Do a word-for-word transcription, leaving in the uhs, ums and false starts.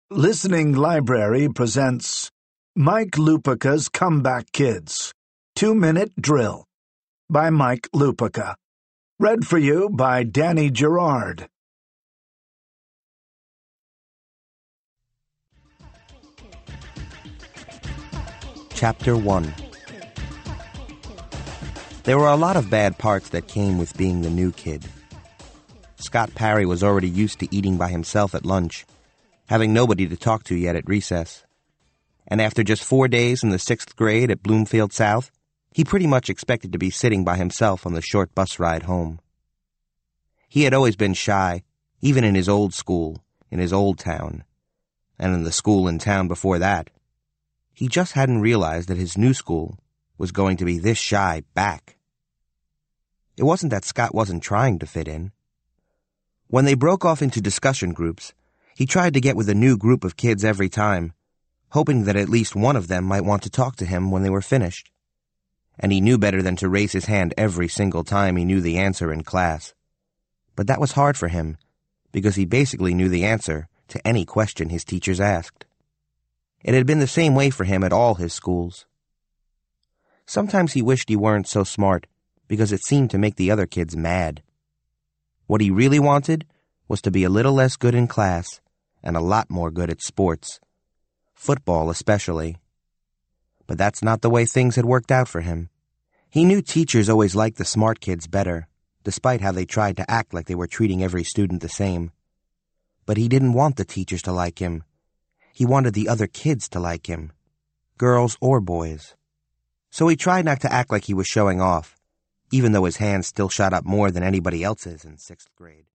Listening Library presents Mike Lupica's Comeback Kids, Two-Minute Drill by Mike Lupica. Read for you by Danny Gerard. Chapter one. There were a lot of bad parts that came with being the new kid. Scott Parry was already used to eating by himself at lunch, having nobody to talk to yet at recess. And after just four days in the sixth grade at Bloomfield South, he pretty much expected to be sitting by himself on the short bus ride home. He had always been shy, even in his old school, in his old town, and in the school in town before that. He just hadn't realized that his new school was going to be this shy back. It wasn't that Scott wasn't trying to fit in. When they broke off into discussion groups, he tried to get with a new group of kids every time, hoping that at least one of them might want to talk to him when they were finished. And he knew better than to raise his hand every single time he knew the answer in class. But that was hard for him, because he basically knew the answer to any question his teachers asked. It had been the same way for him at all his schools. Sometimes he wished he weren't so smart, because it seemed to make the other kids mad. What he really wanted was to be a little less good in class and a lot more good at sports, football especially. But that's not the way things had worked out for him. He knew teachers always liked the smart kids better, despite how they tried to act like they were treating every student the same. But he didn't want the teachers to like him. He wanted the other kids to like him, girls or boys. So he tried not to act like he was showing off, even though his hands still shot up more than anybody else's in sixth grade.